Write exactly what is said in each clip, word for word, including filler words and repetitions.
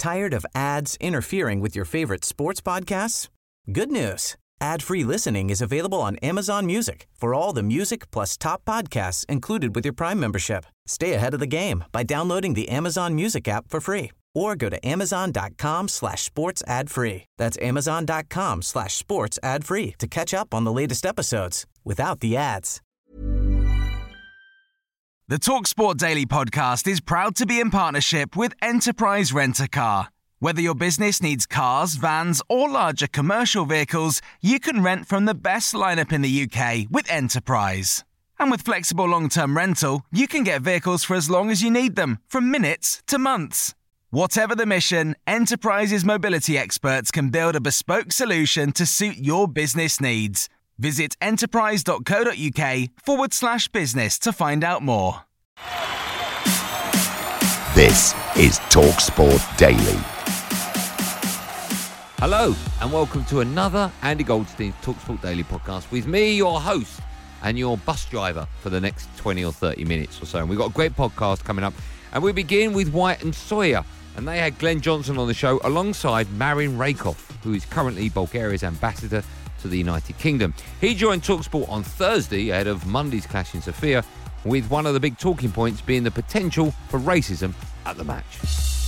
Tired of ads interfering with your favorite sports podcasts? Good news. Ad-free listening is available on Amazon Music for all the music plus top podcasts included with your Prime membership. Stay ahead of the game by downloading the Amazon Music app for free or go to amazon.com slash sports ad free. That's amazon.com slash sports ad free to catch up on the latest episodes without the ads. The TalkSport Daily podcast is proud to be in partnership with Enterprise Rent-A-Car. Whether your business needs cars, vans, or larger commercial vehicles, you can rent from the best lineup in the U K with Enterprise. And with flexible long-term rental, you can get vehicles for as long as you need them, from minutes to months. Whatever the mission, Enterprise's mobility experts can build a bespoke solution to suit your business needs. Visit enterprise.co.uk forward slash business to find out more. This is TalkSport Daily. Hello and welcome to another Andy Goldstein's TalkSport Daily podcast with me, your host and your bus driver for the next twenty or thirty minutes or so. And we've got a great podcast coming up. And we begin with White and Sawyer. And they had Glenn Johnson on the show alongside Marin Raikov, who is currently Bulgaria's ambassador to the United Kingdom. He joined TalkSport on Thursday ahead of Monday's clash in Sofia, with one of the big talking points being the potential for racism at the match.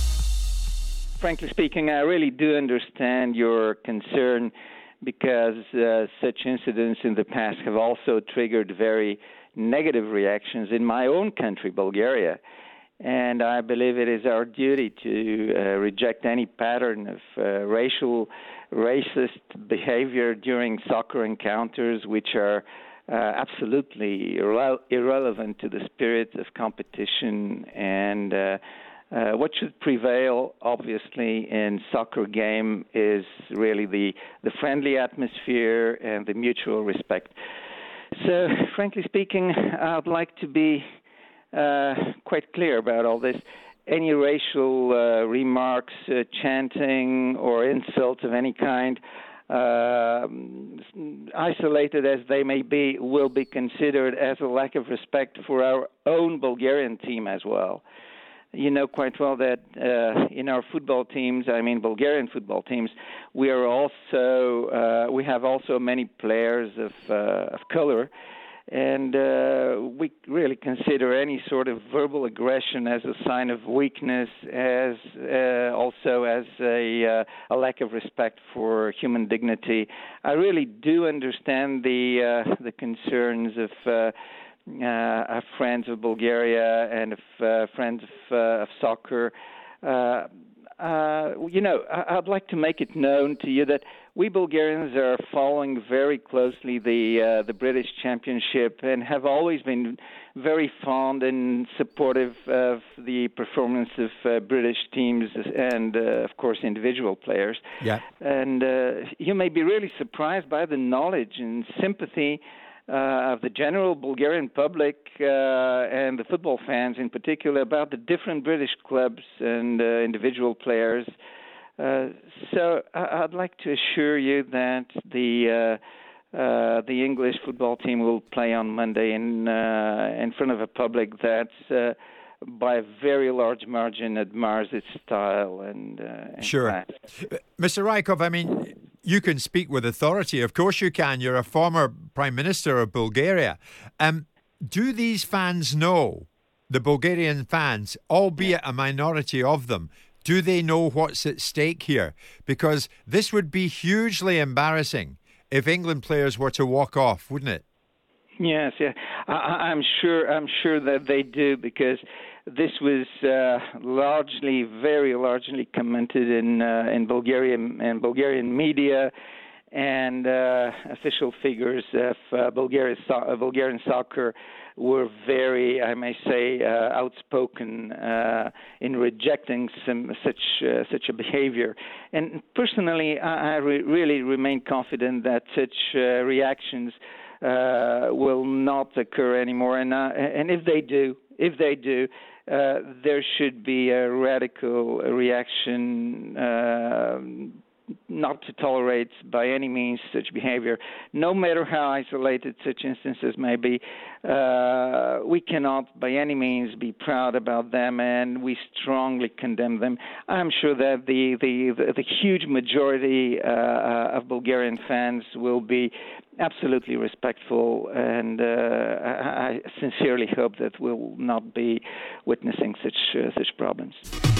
Frankly speaking, I really do understand your concern because uh, such incidents in the past have also triggered very negative reactions in my own country, Bulgaria. And I believe it is our duty to uh, reject any pattern of uh, racial, racist behavior during soccer encounters, which are uh, absolutely irre- irrelevant to the spirit of competition. And uh, uh, what should prevail, obviously, in soccer game is really the, the friendly atmosphere and the mutual respect. So, frankly speaking, I'd like to be Uh, quite clear about all this. Any racial uh, remarks, uh, chanting, or insults of any kind, uh, isolated as they may be, will be considered as a lack of respect for our own Bulgarian team as well. You know quite well that uh, in our football teams, I mean Bulgarian football teams, we are also uh, we have also many players of uh, of color. And uh, we really consider any sort of verbal aggression as a sign of weakness, as uh, also as a, uh, a lack of respect for human dignity. I really do understand the uh, the concerns of uh, uh, of friends of Bulgaria and of uh, friends of, uh, of soccer. Uh, uh, you know, I'd like to make it known to you that we Bulgarians are following very closely the uh, the British Championship and have always been very fond and supportive of the performance of uh, British teams and, uh, of course, individual players. Yeah. And uh, you may be really surprised by the knowledge and sympathy uh, of the general Bulgarian public uh, and the football fans in particular about the different British clubs and uh, individual players. Uh, so I'd like to assure you that the uh, uh, the English football team will play on Monday in uh, in front of a public that, uh, by a very large margin, admires its style and, uh, and sure. class. Mister Raikov, I mean, you can speak with authority. Of course you can. You're a former Prime Minister of Bulgaria. Um, do these fans know, the Bulgarian fans, albeit a minority of them, do they know what's at stake here? Because this would be hugely embarrassing if England players were to walk off, wouldn't it? Yes, yeah, I, I'm sure. I'm sure that they do, because this was uh, largely, very largely commented in uh, in Bulgarian and Bulgarian media and uh, official figures of uh, Bulgaria, so- Bulgarian soccer were very, I may say, uh, outspoken uh, in rejecting some such uh, such a behavior. And personally, I, I re- really remain confident that such uh, reactions uh, will not occur anymore. And uh, and if they do, if they do, uh, there should be a radical reaction. Uh, not to tolerate by any means such behavior, no matter how isolated such instances may be. Uh, we cannot by any means be proud about them, and we strongly condemn them. I'm sure that the the, the, the huge majority uh, of Bulgarian fans will be absolutely respectful, and uh, I sincerely hope that we'll not be witnessing such uh, such problems.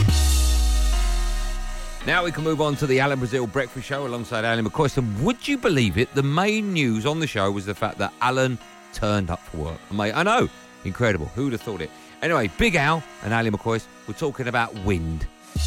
Now we can move on to the Alan Brazil Breakfast Show alongside Alan McCoist. And would you believe it? The main news on the show was the fact that Alan turned up for work. Mate, I know, incredible. Who would have thought it? Anyway, Big Al and Ali McCoist were talking about wind.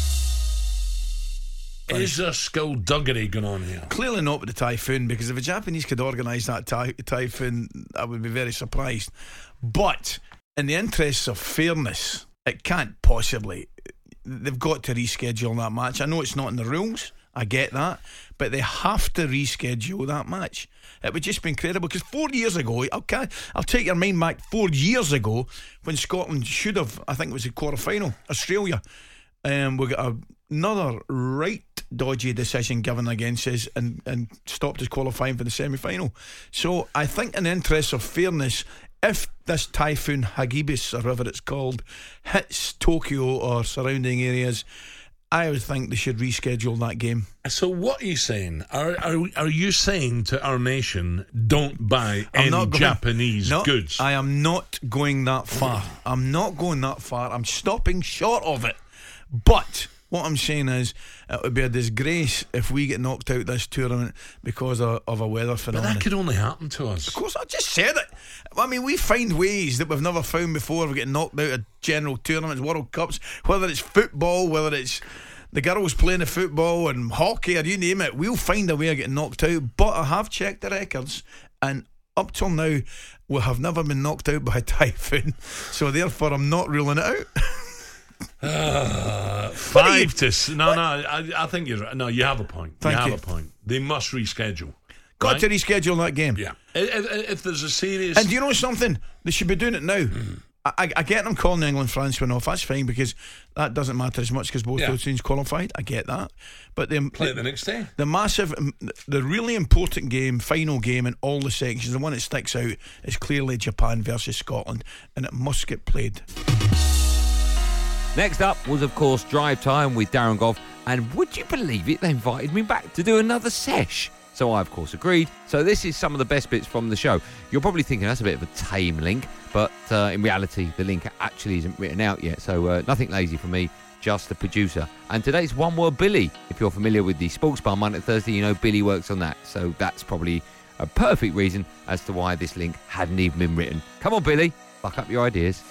Is there skullduggery going on here? Clearly not with the typhoon, because if the Japanese could organise that ty- typhoon, I would be very surprised. But in the interests of fairness, it can't possibly. They've got to reschedule that match. I know it's not in the rules, I get that, but they have to reschedule that match. It would just be incredible, because four years ago, okay, I'll take your mind back, four years ago, when Scotland should have, I think it was a quarter-final, Australia, um, we got a, another right dodgy decision given against us and, and stopped us qualifying for the semi-final. So I think in the interests of fairness, if this typhoon Hagibis, or whatever it's called, hits Tokyo or surrounding areas, I would think they should reschedule that game. So what are you saying? Are are, are you saying to our nation, don't buy I'm any not going, Japanese no, goods? I am not going that far. I'm not going that far. I'm stopping short of it. But what I'm saying is, it would be a disgrace if we get knocked out this tournament because of, of a weather But phenomenon. that could only happen to us. Of course, I just said it. I mean, we find ways that we've never found before of getting knocked out of general tournaments, World Cups, whether it's football, whether it's the girls playing the football and hockey, or you name it. We'll find a way of getting knocked out. But I have checked the records, and up till now, we have never been knocked out by a typhoon. So therefore, I'm not ruling it out. Uh, five to s- no, no. I, I think you're right. No, you have a point. Thank you have you. a point. They must reschedule. Got right? to reschedule that game. Yeah. If, if, if there's a serious, And do you know something? They should be doing it now. Mm. I, I get them calling the England-France one off. That's fine, because that doesn't matter as much because both Yeah. those teams qualified. I get that. But the, play it the, the next day. the massive, the really important game, final game in all the sections, the one that sticks out is clearly Japan versus Scotland, and it must get played. Next up was, of course, Drive Time with Darren Goff. And would you believe it? They invited me back to do another sesh. So I, of course, agreed. So this is some of the best bits from the show. You're probably thinking that's a bit of a tame link, but uh, in reality, the link actually isn't written out yet. So uh, nothing lazy for me, just the producer. And today's One Word Billy. If you're familiar with the Sports Bar Monday to Thursday, you know Billy works on that. So that's probably a perfect reason as to why this link hadn't even been written. Come on, Billy, buck up your ideas.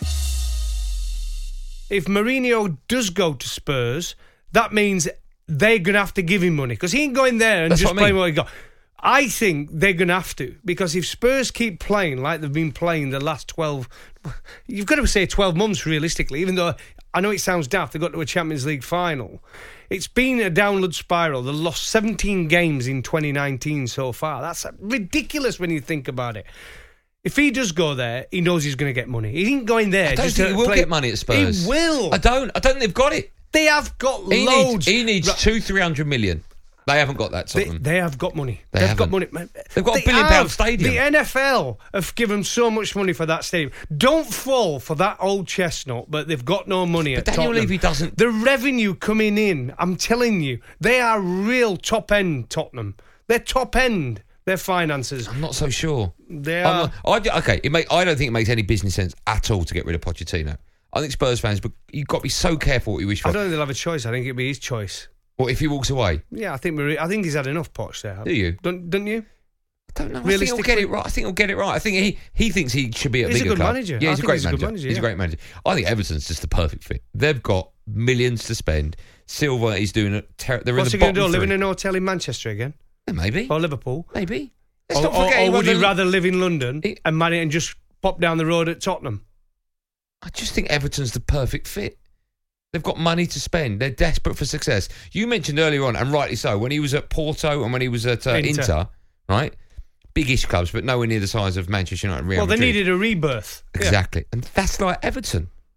If Mourinho does go to Spurs, that means they're going to have to give him money, because he ain't going there and That's just what I mean. playing what he got. I think they're going to have to, because if Spurs keep playing like they've been playing the last twelve, you've got to say twelve months realistically, even though I know it sounds daft, they got to a Champions League final. It's been a downward spiral. They've lost seventeen games in twenty nineteen so far. That's ridiculous when you think about it. If he does go there, he knows he's going to get money. He ain't going there. I don't just think to he will play. get money at Spurs. He will. I don't. I don't think they've got it. They have got He loads. needs, he needs Ra- two, three hundred million. They haven't got that, They, Tottenham. they have got money. They They've got haven't. money. They've got a They billion pound have. stadium. The N F L have given so much money for that stadium. Don't fall for that old chestnut, but they've got no money But at Daniel Tottenham. Levy doesn't- The revenue coming in, I'm telling you, they are real top end Tottenham. They're top end. Their finances. I'm not so sure. They I'm are. not- I, okay, it make, I don't think it makes any business sense at all to get rid of Pochettino. I think Spurs fans, but you've got to be so careful what you wish for. I don't think they'll have a choice. I think it'll be his choice. What if he walks away? Yeah, I think Marie, I think he's had enough Poch there. Do you? Don't, don't you? I don't know. I think he'll get it right. I think he'll get it right. I think he, he thinks he should be at a He's a bigger good club. manager. Yeah, I he's a think great he's a good manager. manager, He's a yeah. great manager. I think Everton's just the perfect fit. They've got millions to spend. Silva is doing a ter- they're What's in he the going to do? bottom Live in three. an hotel in Manchester again? Yeah, maybe. Or Liverpool? Maybe. Let's Or, not or, forget or he would won he the- rather live in London He- and marry and just pop down the road at Tottenham? I just think Everton's the perfect fit. They've got money to spend. They're desperate for success. You mentioned earlier on, and rightly so, when he was at Porto and when he was at uh, Inter. Inter. right? Big-ish clubs, but nowhere near the size of Manchester United and Real Well, they Madrid. needed a rebirth. Yeah. Exactly. And that's like Everton.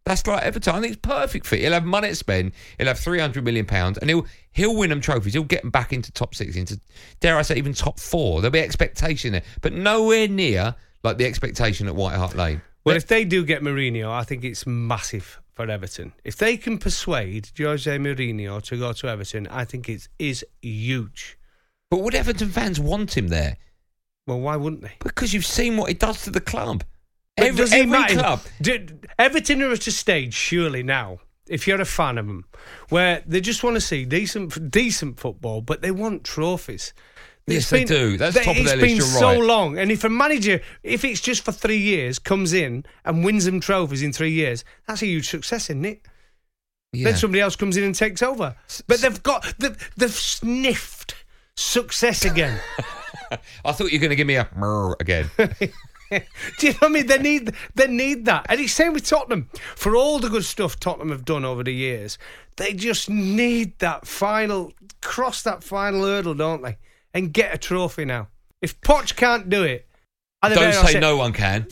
That's like Everton. I think it's perfect fit. He'll have money to spend. He'll have three hundred million pounds, and he'll he'll win them trophies. He'll get them back into top six, into, dare I say, even top four. There'll be expectation there, but nowhere near like the expectation at White Hart Lane. Well, but, if they do get Mourinho, I think it's massive for Everton. If they can persuade Jose Mourinho to go to Everton, I think it is huge. But would Everton fans want him there? Well, why wouldn't they? Because you've seen what he does to the club. But Every, does it every matter? club. Do, Everton are at a stage, surely now, if you're a fan of them, where they just want to see decent decent football, but they want trophies. Yes, It's they been- do. That's top of their list, It's been you're so right. long, and if a manager, if it's just for three years, comes in and wins them trophies in three years, that's a huge success, isn't it? Yeah. Then somebody else comes in and takes over. But they've got, they've, they've sniffed success again. I thought you were going to give me a murr again. Do you know what I mean? They need they need that. And it's same with Tottenham. For all the good stuff Tottenham have done over the years, they just need that final, cross that final hurdle, don't they? And get a trophy now. If Poch can't do it, I Don't better say no one can.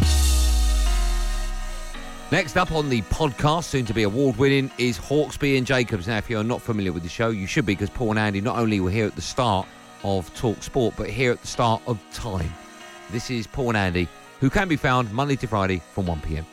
Next up on the podcast, soon to be award winning, is Hawksby and Jacobs. Now, if you're not familiar with the show, you should be, because Paul and Andy not only were here at the start of Talk Sport, but here at the start of Time. This is Paul and Andy, who can be found Monday to Friday from one p.m.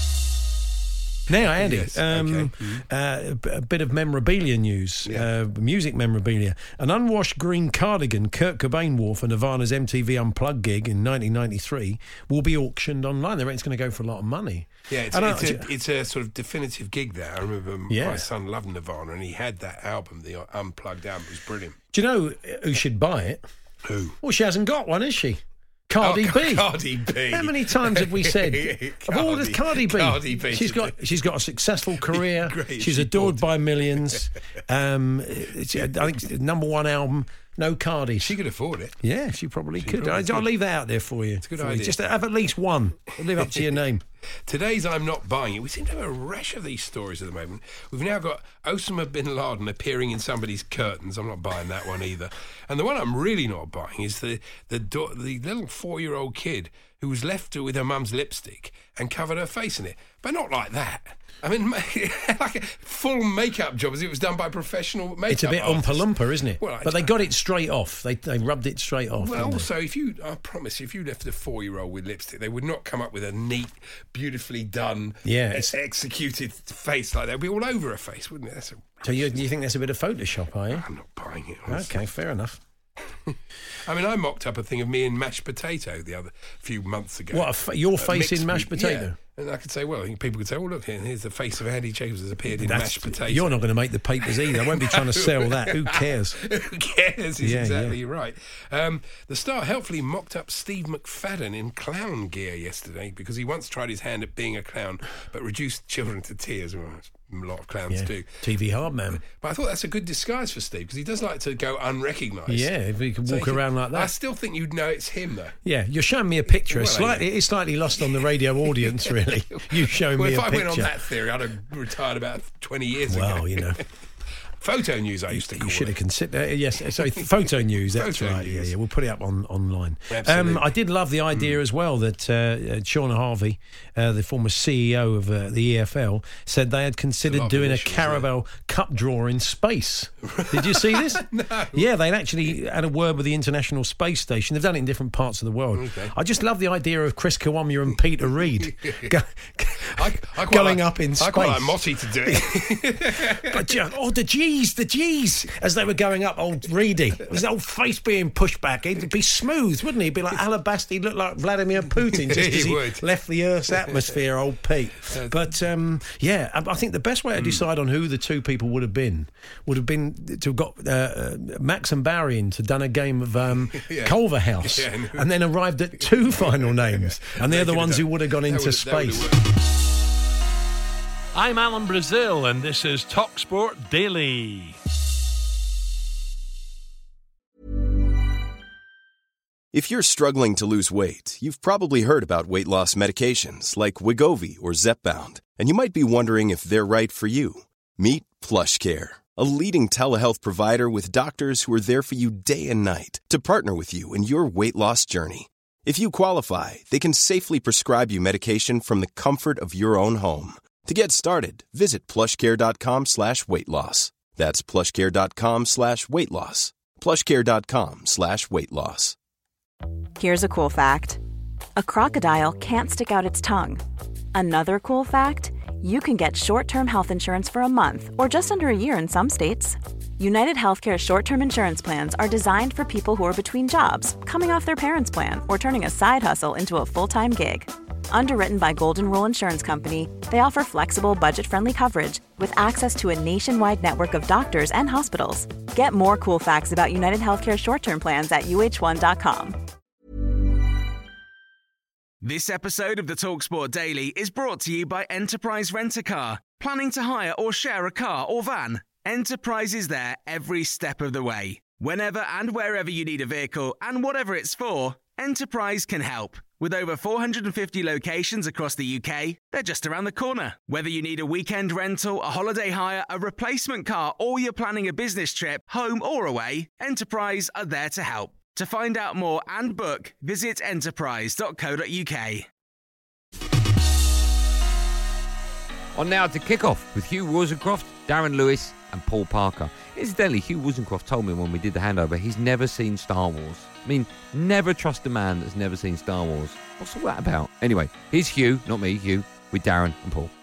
Now, Andy, Yes, um, okay. uh, a b- a bit of memorabilia news, Yeah. uh, music memorabilia. An unwashed green cardigan Kurt Cobain wore for Nirvana's M T V Unplugged gig in nineteen ninety-three will be auctioned online. They reckon it's going to go for a lot of money. Yeah, it's, And I- it's, a, it's a sort of definitive gig there. I remember Yeah. my son loved Nirvana, and he had that album, the Unplugged album. It was brilliant. Do you know who should buy it? Who? Well, she hasn't got one, has she? Cardi Oh, B. Cardi B. How many times have we said of all the Cardi B? Cardi B. She's got she's got a successful career. Great, She's she adored bought- by millions. Um, it's, I think it's the number one album. No Cardi. She could afford it. Yeah, she probably She could. probably I, I'll could. leave that out there for you. It's a good for you. idea. Just have at least one. Live up to your name. Today's I'm Not Buying It. We seem to have a rash of these stories at the moment. We've now got Osama bin Laden appearing in somebody's curtains. I'm not buying that one either. And the one I'm really not buying is the the, do- the little four-year-old kid who was left with her mum's lipstick and covered her face in it. But not like that. I mean, like a full makeup job as it was done by professional makeup It's a bit artists. Oompa Loompa, isn't it? Well, I but they don't- got it straight off. They they rubbed it straight off. Well, didn't they? also, if you, I promise, if you left a four-year-old with lipstick, they would not come up with a neat, beautifully done, Yeah, ex- it's- executed face like that. It'd be all over her face, wouldn't it? That's a, So you, you think that's a bit of Photoshop, are you? I'm not buying it. Honestly. Okay, fair enough. I mean, I mocked up a thing of me in mashed potato the other few months ago. What, a f- your Uh, face in mixed mashed with- potato? Yeah. And I could say, well, people could say, well, look, here, here's the face of Andy Jacobs has appeared in That's- mashed potato. You're not going to make the papers either. I won't be trying to sell that. Who cares? Who cares? Is Yeah, exactly right. Um, the Star helpfully mocked up Steve McFadden in clown gear yesterday because he once tried his hand at being a clown but reduced children to tears. Well, a lot of clowns Yeah. do. T V hard man. But I thought that's a good disguise for Steve because he does like to go unrecognised. Yeah, if he could So walk he- around like I that. still think you'd know it's him, though. Yeah, you're showing me a picture. It's Well, slightly, yeah. it's slightly lost on the radio audience, really. You showing Well, me if a I picture. went on that theory, I'd have retired about twenty years ago. Well, you know. Photo news, I used to call You should it. have considered. Uh, yes, so photo news. That's Photo right. Yeah, news. yeah. We'll put it up on online. Absolutely. Um, I did love the idea as well that uh, uh, Shauna Harvey, uh, the former C E O of uh, the E F L, said they had A considered lot of doing a initials, Carabao Cup draw in space. Did you see this? No. Yeah, they'd actually had a word with the International Space Station. They've done it in different parts of the world. Okay. I just love the idea of Chris Kiwamya and Peter Reid go, I, I quite going like, up in space. I quite like Motti to do it. But ju- oh, the G's, the G's, as they were going up, old Reedy, his old face being pushed back, he'd be smooth, wouldn't he? He'd be like alabaster, he'd look like Vladimir Putin just He as he would. left the Earth's atmosphere, old Pete. But um, yeah, I I think the best way to decide on who the two people would have been would have been to have got uh, uh, Max and Barry in to done a game of um, Yeah. Culver House, Yeah, and- and then arrived at two final names, and they're the They could ones have who done- would have gone that into would have- that would have space. worked. I'm Alan Brazil, and this is TalkSport Daily. If you're struggling to lose weight, you've probably heard about weight loss medications like Wegovy or Zepbound, and you might be wondering if they're right for you. Meet PlushCare, a leading telehealth provider with doctors who are there for you day and night to partner with you in your weight loss journey. If you qualify, they can safely prescribe you medication from the comfort of your own home. To get started, visit plushcare.com slash weight loss. That's plushcare.com slash weight loss. plushcare.com slash weight loss. Here's a cool fact. A crocodile can't stick out its tongue. Another cool fact, you can get short-term health insurance for a month or just under a year in some states. United Healthcare short-term insurance plans are designed for people who are between jobs, coming off their parents' plan, or turning a side hustle into a full-time gig. Underwritten by Golden Rule Insurance Company, they offer flexible, budget-friendly coverage with access to a nationwide network of doctors and hospitals. Get more cool facts about United Healthcare short-term plans at U H one dot com. This episode of the TalkSport Daily is brought to you by Enterprise Rent-A-Car. Planning to hire or share a car or van? Enterprise is there every step of the way. Whenever and wherever you need a vehicle and whatever it's for, Enterprise can help. With over four hundred fifty locations across the U K, they're just around the corner. Whether you need a weekend rental, a holiday hire, a replacement car, or you're planning a business trip, home or away, Enterprise are there to help. To find out more and book, visit enterprise dot co dot uk. On now to kick-off with Hugh Rosencroft, Darren Lewis and Paul Parker. Incidentally, Hugh Rosencroft told me when we did the handover he's never seen Star Wars. I mean, never trust a man that's never seen Star Wars. What's all that about? Anyway, here's Hugh, not me, Hugh, with Darren and Paul.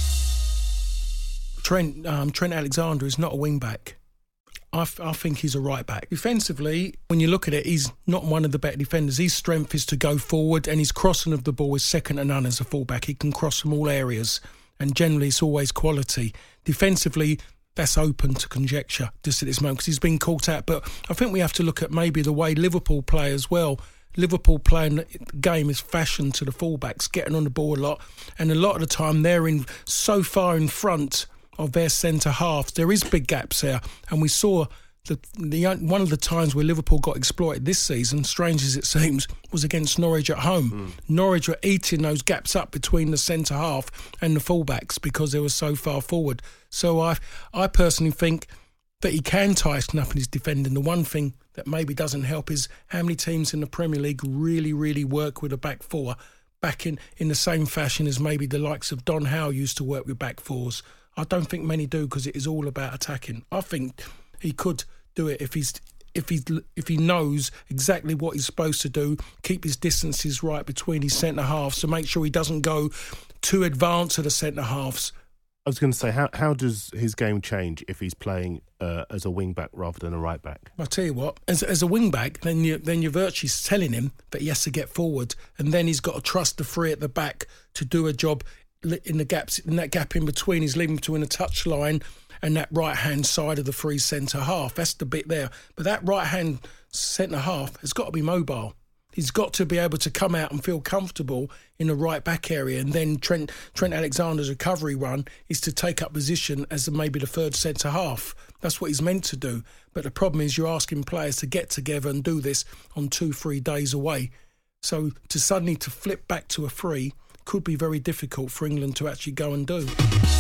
Trent um, Trent Alexander is not a wing-back. I, f- I think he's a right-back. Defensively, when you look at it, he's not one of the better defenders. His strength is to go forward, and his crossing of the ball is second to none as a full-back. He can cross from all areas, and generally it's always quality. Defensively, that's open to conjecture just at this moment because he's been caught out. But I think we have to look at maybe the way Liverpool play as well. Liverpool playing the game is fashioned to the fullbacks, getting on the ball a lot, and a lot of the time they're in so far in front of their centre halves. There is big gaps there, and we saw the, the one of the times where Liverpool got exploited this season, strange as it seems, was against Norwich at home. Mm. Norwich were eating those gaps up between the centre half and the fullbacks because they were so far forward. So I, I personally think that he can tighten up in his defending. The one thing that maybe doesn't help is how many teams in the Premier League really, really work with a back four, back in, in the same fashion as maybe the likes of Don Howe used to work with back fours. I don't think many do because it is all about attacking. I think he could do it if he's if he if he knows exactly what he's supposed to do, keep his distances right between his centre halves to make sure he doesn't go too advanced to the centre halves. I was going to say, how how does his game change if he's playing uh, as a wing back rather than a right back? I'll tell you what, as as a wing back, then you then you're virtually telling him that he has to get forward, and then he's got to trust the three at the back to do a job in the gaps in that gap in between. He's leaving between a touch line and that right hand side of the free centre half. That's the bit there. But that right hand centre half has got to be mobile. He's got to be able to come out and feel comfortable in the right back area, and then Trent Trent Alexander's recovery run is to take up position as the, maybe the third centre half. That's what he's meant to do. But the problem is you're asking players to get together and do this on two, three days away. So to suddenly to flip back to a three could be very difficult for England to actually go and do.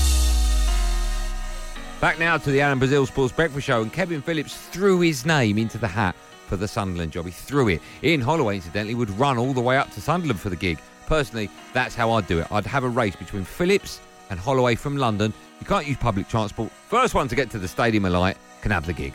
Back now to the Alan Brazil Sports Breakfast Show, and Kevin Phillips threw his name into the hat for the Sunderland job. He threw it. Ian Holloway, incidentally, would run all the way up to Sunderland for the gig. Personally, that's how I'd do it. I'd have a race between Phillips and Holloway from London. You can't use public transport. First one to get to the Stadium of Light can have the gig.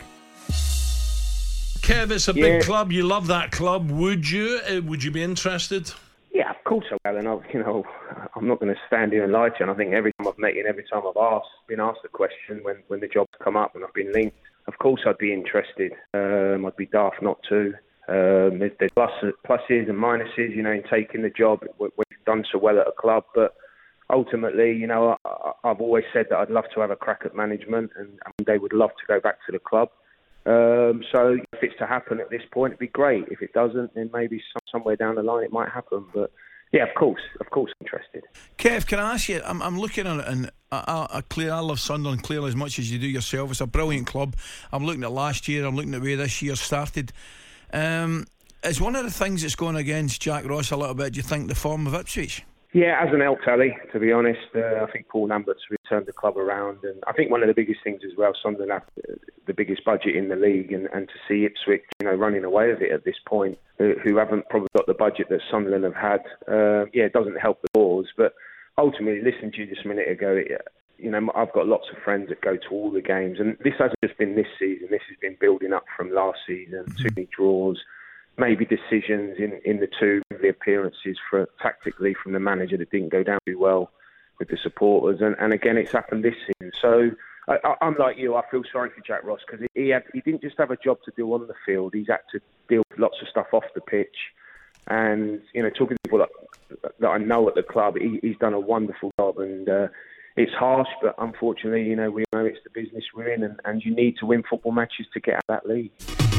Kev, it's a yeah. big club. You love that club. Would you? Uh, would you be interested? Yeah, of course I will. And I've, you know, I'm not going to stand here and lie to you. And I think every time I've met you and every time I've asked, been asked the question when, when the job's come up and I've been linked, of course I'd be interested. Um, I'd be daft not to. Um, there's there's plus, pluses and minuses, you know, in taking the job. We've done so well at a club, but ultimately, you know, I, I've always said that I'd love to have a crack at management, and, and they would love to go back to the club. Um, so if it's to happen at this point, it'd be great. If it doesn't, then maybe some, somewhere down the line it might happen. But yeah, of course, of course, interested. Kev, can I ask you? I'm, I'm looking at it, and I, I, clear, I love Sunderland clearly as much as you do yourself. It's a brilliant club. I'm looking at last year. I'm looking at where this year started. Um, is one of the things that's going against Jack Ross a little bit, do you think, the form of Ipswich? Yeah, it hasn't helped, Ali, to be honest. Uh, I think Paul Lambert's returned the club around, and I think one of the biggest things as well, Sunderland have the biggest budget in the league, and, and to see Ipswich, you know, running away with it at this point, who, who haven't probably got the budget that Sunderland have had, uh, yeah, it doesn't help the cause. But ultimately, listening to you just a minute ago, it, you know, I've got lots of friends that go to all the games, and this hasn't just been this season. This has been building up from last season. Mm-hmm. Too many draws, maybe decisions in, in the two the appearances for tactically from the manager that didn't go down too well with the supporters, and, and again, it's happened this season. So, I, I, I'm like you. I feel sorry for Jack Ross because he had he didn't just have a job to do on the field. He's had to deal with lots of stuff off the pitch. And, you know, talking to people that, that I know at the club, he, he's done a wonderful job. And uh, it's harsh, but unfortunately, you know, we know it's the business we're in, and, and you need to win football matches to get out of that league.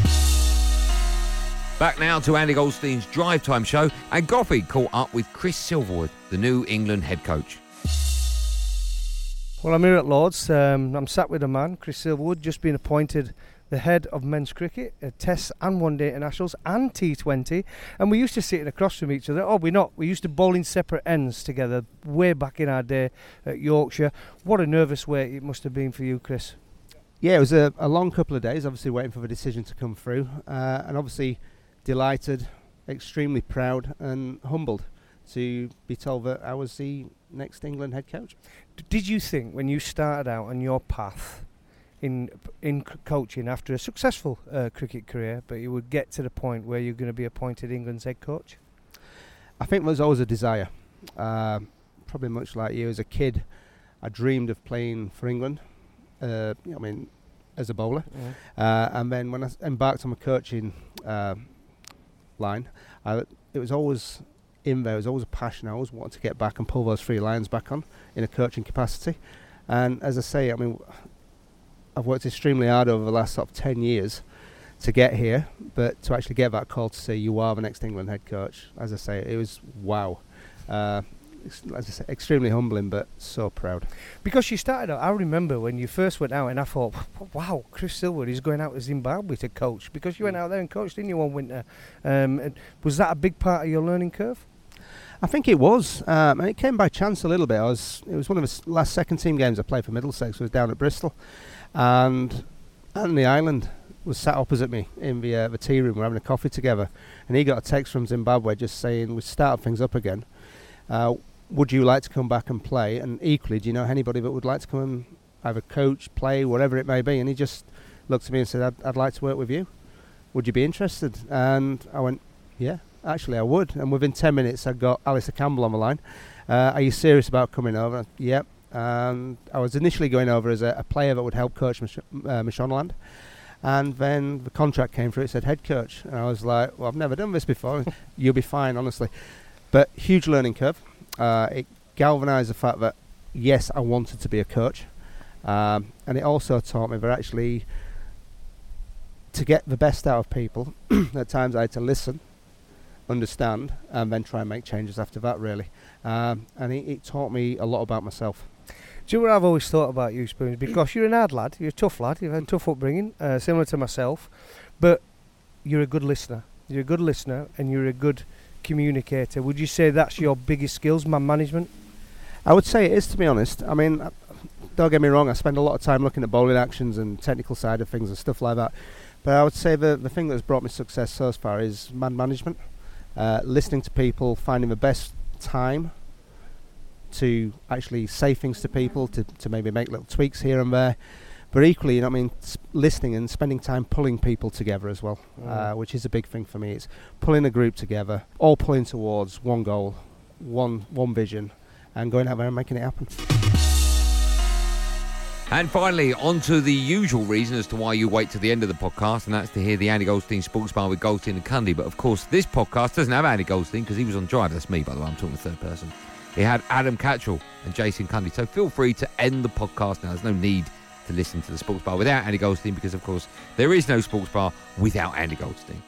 Back now to Andy Goldstein's Drive Time show, and Goffey caught up with Chris Silverwood, the new England head coach. Well, I'm here at Lord's. Um, I'm sat with a man, Chris Silverwood, just been appointed the head of men's cricket, uh, Tests and One Day Internationals and T twenty, and we used to sit across from each other. Oh, we're not. We used to bowl in separate ends together way back in our day at Yorkshire. What a nervous wait it must have been for you, Chris. Yeah, it was a, a long couple of days, obviously waiting for the decision to come through, uh, and obviously delighted, extremely proud and humbled to be told that I was the next England head coach. Did you think when you started out on your path in in coaching after a successful uh, cricket career, but you would get to the point where you're going to be appointed England's head coach? I think there's always a desire. Uh, probably much like you, as a kid, I dreamed of playing for England. Uh, I mean, as a bowler, yeah. uh, and then when I embarked on my coaching uh, line, I, it was always in there. It was always a passion. I always wanted to get back and pull those three lions back on in a coaching capacity. And as I say, I mean, I've worked extremely hard over the last sort of ten years to get here, but to actually get that call to say you are the next England head coach, as I say, it was wow. Uh, as I say, extremely humbling, but so proud. Because you started out, I remember when you first went out, and I thought, wow, Chris Silverwood is going out to Zimbabwe to coach, because you went out there and coached, didn't you, one winter? Um, was that a big part of your learning curve? I think it was. Um, and it came by chance a little bit. I was. It was one of the last second team games I played for Middlesex. I was down at Bristol, and Anthony Island was sat opposite me in the uh, the tea room. We're having a coffee together, and he got a text from Zimbabwe just saying we started things up again. Uh, would you like to come back and play? And equally, do you know anybody that would like to come and either coach, play, whatever it may be? And he just looked at me and said, I'd, I'd like to work with you. Would you be interested? And I went, yeah. Actually, I would. And within ten minutes, I got Alistair Campbell on the line. Uh, are you serious about coming over? Yep. And I was initially going over as a, a player that would help coach Mich- uh, Mashonaland. And then the contract came through. It said head coach. And I was like, well, I've never done this before. You'll be fine, honestly. But huge learning curve. Uh, it galvanised the fact that, yes, I wanted to be a coach. Um, and it also taught me that actually to get the best out of people, at times I had to listen, understand, and then try and make changes after that, really. Um, and it, it taught me a lot about myself. Do you know what I've always thought about you, Spoons? Because you're an hard lad, you're a tough lad, you've had a tough upbringing, uh, similar to myself, but you're a good listener. You're a good listener and you're a good communicator. Would you say that's your biggest skills, man management? I would say it is, to be honest. I mean, don't get me wrong, I spend a lot of time looking at bowling actions and technical side of things and stuff like that. But I would say the, the thing that's brought me success so far is man management. Uh, listening to people, finding the best time to actually say things to people, to, to maybe make little tweaks here and there. But equally, you know what I mean, sp- listening and spending time pulling people together as well, mm. uh, which is a big thing for me. It's pulling a group together, all pulling towards one goal, one one vision, and going out there and making it happen. And finally, on to the usual reason as to why you wait to the end of the podcast, and that's to hear the Andy Goldstein Sports Bar with Goldstein and Cundy. But of course, this podcast doesn't have Andy Goldstein because he was on drive. That's me, by the way. I'm talking the third person. It had Adam Catchell and Jason Cundy. So feel free to end the podcast now. There's no need to listen to the Sports Bar without Andy Goldstein because, of course, there is no Sports Bar without Andy Goldstein.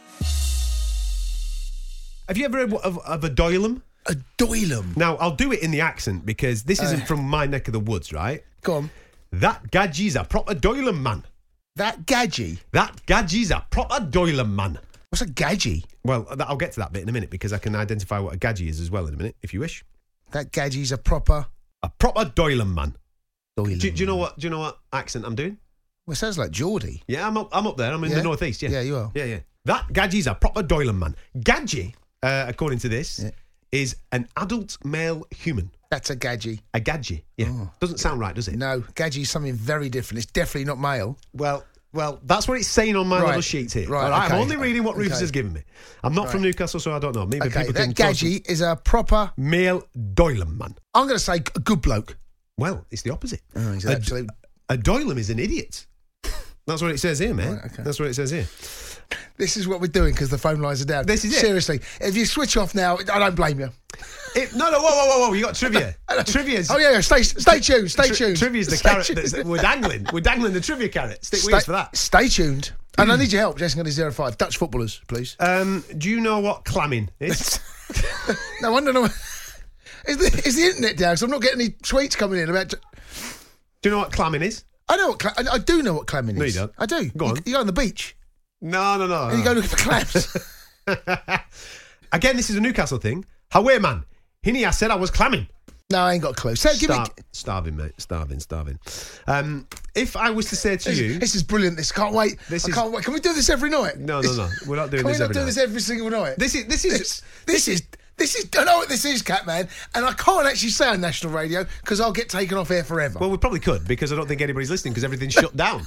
Have you ever heard of, of a Doylem? A Doylem? Now, I'll do it in the accent because this isn't Uh. from my neck of the woods, right? Go on. That gadgie's a proper Doylem, man. That gadgie? That gadgie's a proper Doylem, man. What's a gadgie? Well, th- I'll get to that bit in a minute because I can identify what a gadgie is as well in a minute, if you wish. That gadgie's a proper... A proper Doylem, man. Doylem. Do, do you know what? Do you know what accent I'm doing? Well, it sounds like Geordie. Yeah, I'm up. I'm up there. I'm in Yeah? the northeast. Yeah, Yeah, you are. Yeah, yeah. That gadgie's a proper Doylem, man. Gadgie, uh, according to this, Yeah. is an adult male human. That's a gadgie. A gadgie, yeah. Oh. Doesn't sound right, does it? No, gadgie is something very different. It's definitely not male. Well, well, that's what it's saying on my Right. little sheet here. Right, All right, okay. I'm only reading what Rufus Okay. has given me. I'm not Right. from Newcastle, so I don't know. Maybe Okay, people that can tell us- gadgie is a proper male Doylam man. I'm going to say a good bloke. Well, it's the opposite. Oh, he's a, an absolute. a Doylam is an idiot. That's what it says here, man. Right, okay. That's what it says here. This is what we're doing because the phone lines are down. This is it. Seriously, if you switch off now, I don't blame you. It, no, no, whoa, whoa, whoa, whoa! You got trivia. Trivia's. Oh yeah, yeah. Stay, stay tuned. Stay tri- tuned. Trivia's the Stay carrot. tuned. That's, we're dangling. We're dangling the trivia carrot. Stick with Stay, us for that. Stay tuned. And I need your help, Jason. Got his zero five. Dutch footballers, please. Um, do you know what clamming is? No wonder. No. Is the, is the internet down? So I'm not getting any tweets coming in about. Do you know what clamming is? I know what cla- I, I do know what clamming is. No, you don't. I do. Go on. You, you go on the beach No, no, no. and you go looking for clams. Again, this is a Newcastle thing. Hawaii man. Hinny, I said I was clamming. No, I ain't got a clue. So give me. Star- starving, mate. Starving, starving. Um, if I was to say to This, you, this is brilliant. This can't wait. This I is- can't wait. Can we do this every night? no, no, no, we're not doing Can this we not every do night. this every single night? This is this is This, this is this is. I know what this is, Catman, and I can't actually say on national radio because I'll get taken off air forever. Well, we probably could because I don't think anybody's listening because everything's shut down.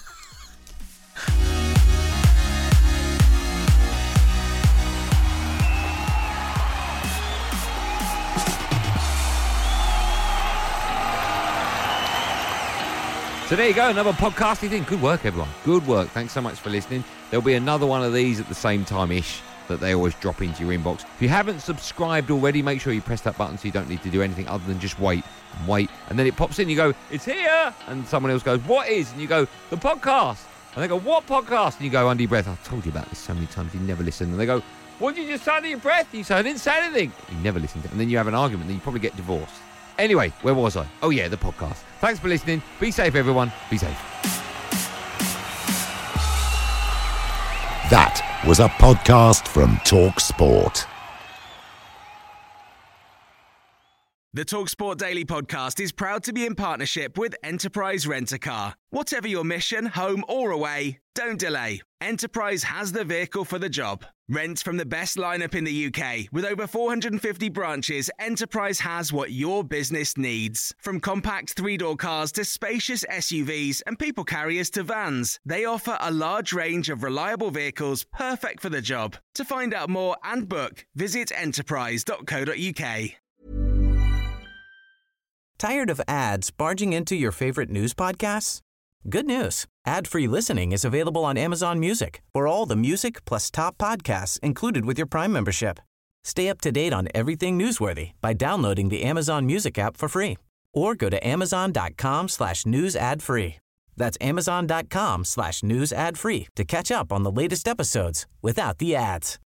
So there you go, another podcasting thing. Good work, everyone. Good work. Thanks so much for listening. There'll be another one of these at the same time-ish that they always drop into your inbox. If you haven't subscribed already, make sure you press that button so you don't need to do anything other than just wait and wait. And then it pops in, you go, it's here! And someone else goes, what is? And you go, the podcast. And they go, what podcast? And you go under your breath, I've told you about this so many times, you never listen. And they go, what did you just say under your breath? You say, I didn't say anything. You never listen to it. And then you have an argument, then you probably get divorced. Anyway, where was I? Oh yeah, the podcast. Thanks for listening. Be safe, everyone. Be safe. That was a podcast from Talk Sport. The TalkSport Daily Podcast is proud to be in partnership with Enterprise Rent-A-Car. Whatever your mission, home or away, don't delay. Enterprise has the vehicle for the job. Rent from the best lineup in the U K. With over four hundred fifty branches, Enterprise has what your business needs. From compact three-door cars to spacious S U Vs and people carriers to vans, they offer a large range of reliable vehicles perfect for the job. To find out more and book, visit enterprise dot co dot uk. Tired of ads barging into your favorite news podcasts? Good news. Ad-free listening is available on Amazon Music for all the music plus top podcasts included with your Prime membership. Stay up to date on everything newsworthy by downloading the Amazon Music app for free or go to amazon.com slash news ad free. That's amazon.com slash news ad free to catch up on the latest episodes without the ads.